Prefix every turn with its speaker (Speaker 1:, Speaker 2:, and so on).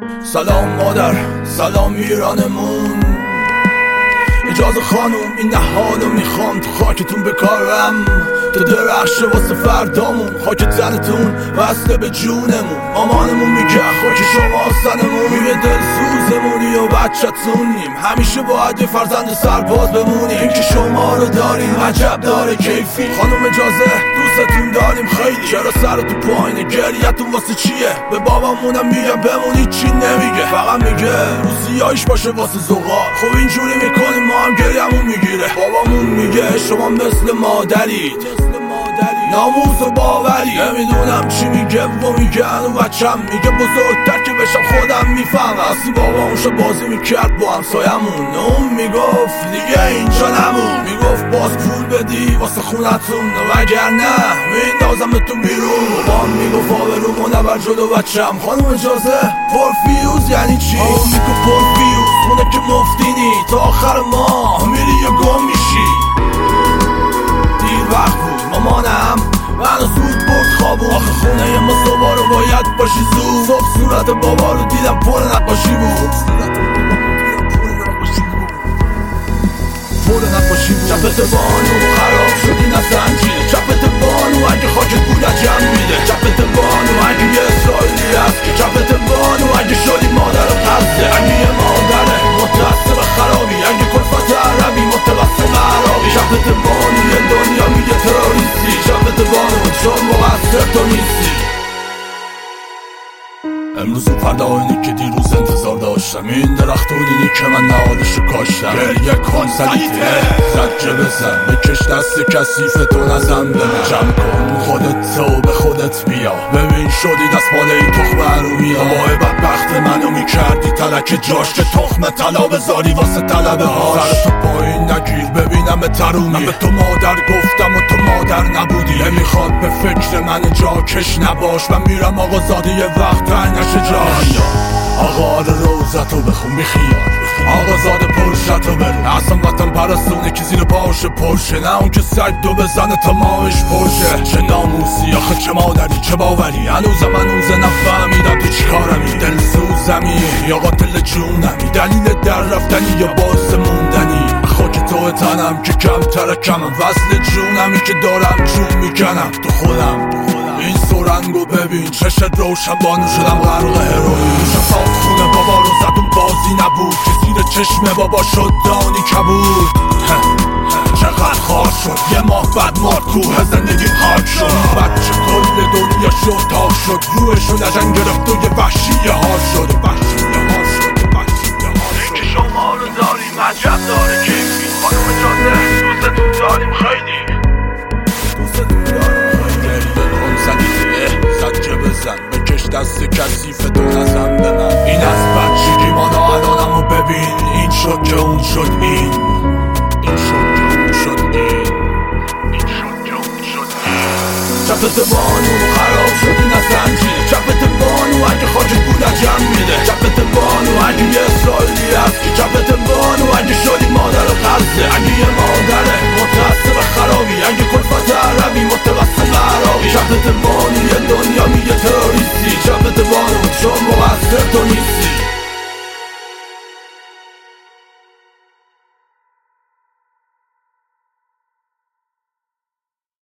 Speaker 1: سلام مادر، سلام ایرانمون. اجازه خانم این نهالو میخوام تو خاکتون بکارم، تو درخشه واسه فردامون، خاک تنتون وصله به جونمون. مامانمون میگه خاک شما سنمون، میگه دلسوزمونی و بچه‌تونیم، همیشه باید یه فرزند سرباز بمونیم. این که شما رو داریم عجب داره کیفی. خانم اجازه دوستتون داریم خیلی، چرا سر تو پایینه گریتون واسه چیه؟ به بابامونم میگم بمونید چی نمیگه، فقط میگه روزیایش باشه واسه زغال. خب اینجوری میکنیم ما هم گریمون میگیره. بابامون میگه شما مثل مادرید، ناموس و باوری. نمیدونم چی میگه و میگن و بچم میگه بزرگتر که بشم خودم میفهم. اصلی بابامونش بازی میکرد با همسایمون، اون میگفت دیگه اینجا نمون، میگفت باز پول بدی واسه خونتون وگر نه میندازمتون بیرون. بابام میگفت آبرومو نبر جلو بچم. خانم اجازه پرفیوز یعنی چی؟ میگفت پرفیوز خونه که مفتینی تا آخر ماه میری یا گم میشی. دیر وقت بود مامانم منو زود برد خوابون، آخه خونه ما صبح رو باید باشی زود. صبح صورت بابا رو دیدم پر نقاشی بود، پر نقاشی بود. چپت بانو خراب شدی نه زنجیره، چپت بانو اگه خاکت بود عجم میده. چپت بانو اگه یه اسرائیلی هست، چپت بانو اگه شدی مادر قصده، اگه یه مادره متعصب خرابی، اگه کلفت عربی متوسط عربی. چپت بانو یه دنیا میگه تروریستی، چپت بانو چون مقصر تو نیستی. امروز و فردا اینی که دیروز انتظار داشتم، این درختونینی که من نهادشو کاشتم. گریه کن سلیته زجه بزن، بکش دست کثیفتو نزن به من. جمع کن خودت تو به خودت بیا، ببین شدی دست مال این تخم عرومیا. بابای بدبخت منو میکردی تلک جاش که تخم طلا بذاری واسه طلبه هاش. سرتو پایین نگیر ببینم به ترومی، من به تو مادر گفتم و تو مادر نبودی. نمیخواد به فکر من جاکش نباش، من میرم آقا زاده یه وقت نشه جاش. آقا روزتو بخون بیخیال، آقا زاده پرشتو برون. اصلا وطن پرستونه که زیر پاشه پرشه، نه اون که سگ دو بزنه تا ماهش پرشه. چه ناموسی آخه چه مادری چه باوری، هنوز نفهمیدم تو چیکارمی. دل سوزمی یا قاتل جونمی، دلیل در رفتنی یا باعث موندنی. خاک تو تنم که کمتره کمم، وصل جونمی که دارم جون میکنم تو خودم. این سرنگو ببین چشت روشن بانو شدم غرق هروئین. شفاف خونه بابا رو زدون بازی نبود که زیر چشم بابا شد دانی کبود. چقدر خار شد یه ماه بعد مار کوه زندگیم خاک شد. بچه کل دنیا شد تاک شد، روحشو نجن گرفت و یه وحشیه ها شد. که شما رو داریم عجب داره کیفی. خانم اجازه دوستتون داریم خیلی، دوستتون داریم خیلی. زجه بزن بکش دست کثیفتو نزن به من. این از بچگی مانا الانمو ببین، این شد که اون شد این شد که اون شد این شد که اون شد این. چپت بانو خراب شدی نه زنجیره، چپت بانو اگه خاکت بود عجم میده. چپت بانو اگه یه اسرائیلی هست، چپت بانو اگه شدی مادر قصده، اگه یه مادره متعصب خرابی، اگه کلفت عربی متوسط